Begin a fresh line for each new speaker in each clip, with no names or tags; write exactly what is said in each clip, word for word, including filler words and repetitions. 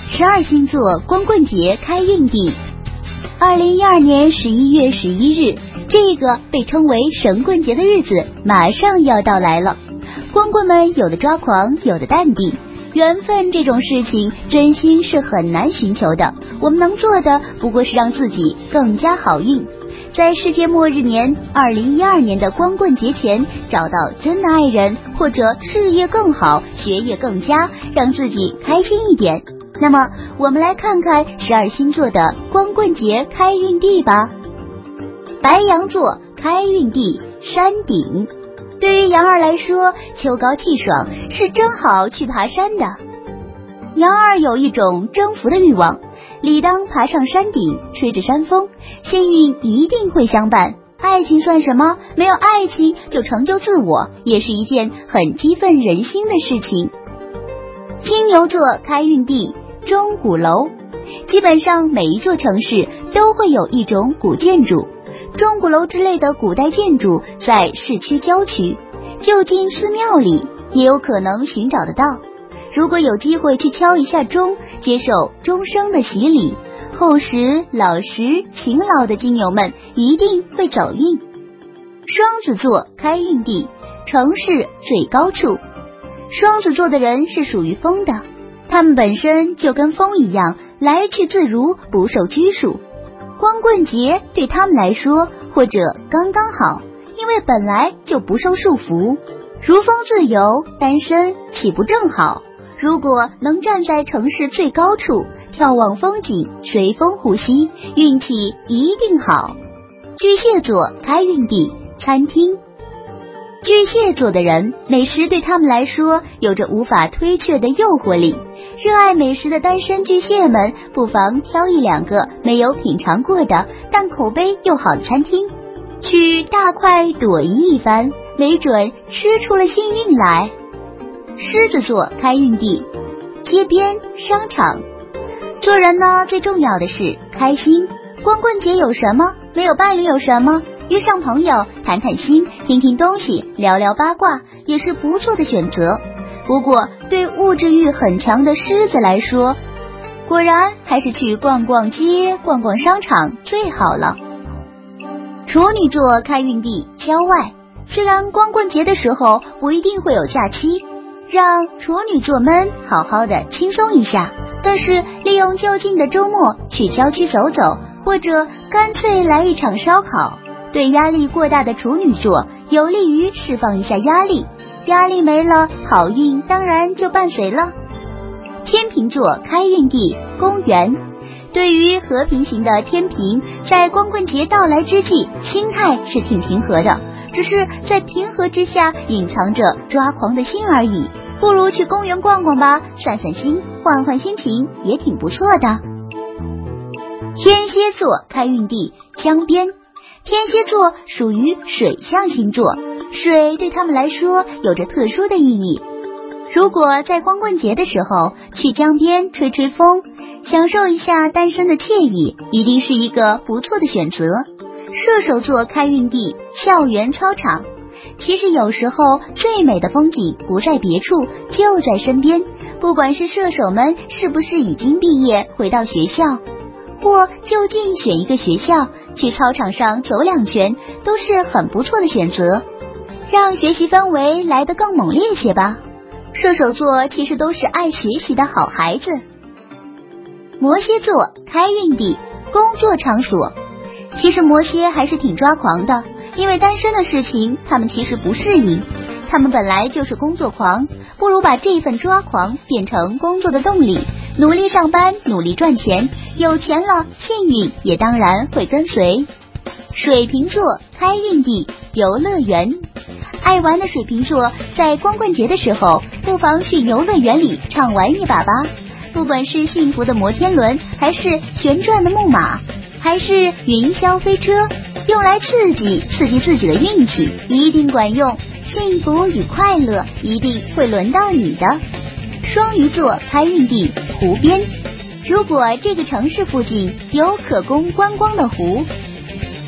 十二星座光棍节开运地。二零一二年十一月十一日，这个被称为神棍节的日子马上要到来了。光棍们有的抓狂，有的淡定。缘分这种事情真心是很难寻求的，我们能做的不过是让自己更加好运。在世界末日年二零一二年的光棍节前，找到真的爱人，或者事业更好，学业更佳，让自己开心一点。那么我们来看看十二星座的光棍节开运地吧。白羊座开运地山顶。对于羊儿来说，秋高气爽是真好去爬山的。羊儿有一种征服的欲望，理当爬上山顶，吹着山风，幸运一定会相伴。爱情算什么？没有爱情就成就自我，也是一件很激愤人心的事情。金牛座开运地钟鼓楼。基本上每一座城市都会有一种古建筑，钟鼓楼之类的古代建筑在市区郊区，就近寺庙里也有可能寻找得到。如果有机会去敲一下钟，接受钟声的洗礼，厚实老实勤劳的金牛们一定会走运。双子座开运地城市最高处。双子座的人是属于风的，他们本身就跟风一样来去自如，不受拘束。光棍节对他们来说或者刚刚好，因为本来就不受束缚，如风自由，单身岂不正好？如果能站在城市最高处眺望风景，随风呼吸，运气一定好。巨蟹座开运地餐厅。巨蟹座的人，美食对他们来说有着无法推却的诱惑力。热爱美食的单身巨蟹们，不妨挑一两个没有品尝过的但口碑又好的餐厅，去大快朵颐一番，没准吃出了幸运来。狮子座开运地街边商场。做人呢，最重要的是开心。光棍节有什么？没有伴侣有什么？约上朋友谈谈心，听听东西，聊聊八卦，也是不错的选择。不过对物质欲很强的狮子来说，果然还是去逛逛街，逛逛商场最好了。处女座开运地郊外。虽然光棍节的时候不一定会有假期，让处女座们好好的轻松一下，但是利用就近的周末去郊区走走，或者干脆来一场烧烤，对压力过大的处女座有利于释放一下压力，压力没了，好运当然就伴随了。天秤座开运地公园。对于和平型的天秤，在光棍节到来之际，心态是挺平和的，只是在平和之下隐藏着抓狂的心而已。不如去公园逛逛吧，散散心，换换心情也挺不错的。天蝎座开运地江边。天蝎座属于水象星座，水对他们来说有着特殊的意义。如果在光棍节的时候去江边吹吹风，享受一下单身的惬意，一定是一个不错的选择。射手座开运地校园操场。其实有时候最美的风景不在别处，就在身边。不管是射手们是不是已经毕业回到学校，或就近选一个学校去操场上走两圈，都是很不错的选择，让学习氛围来得更猛烈些吧。射手座其实都是爱学习的好孩子。摩羯座开运地工作场所。其实摩羯还是挺抓狂的，因为单身的事情他们其实不适应，他们本来就是工作狂，不如把这份抓狂变成工作的动力，努力上班，努力赚钱，有钱了，幸运也当然会跟随。水瓶座开运地游乐园。爱玩的水瓶座在光棍节的时候，不妨去游乐园里畅玩一把吧。不管是幸福的摩天轮，还是旋转的木马，还是云霄飞车，用来刺激刺激自己的运气，一定管用。幸福与快乐一定会轮到你的。双鱼座开运地湖边。如果这个城市附近有可供观光的湖，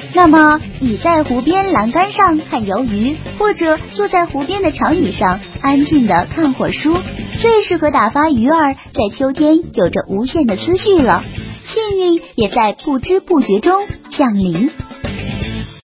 那么倚在湖边栏杆上看游鱼，或者坐在湖边的长椅上安静地看会儿书，最适合打发鱼儿在秋天有着无限的思绪了，幸运也在不知不觉中降临。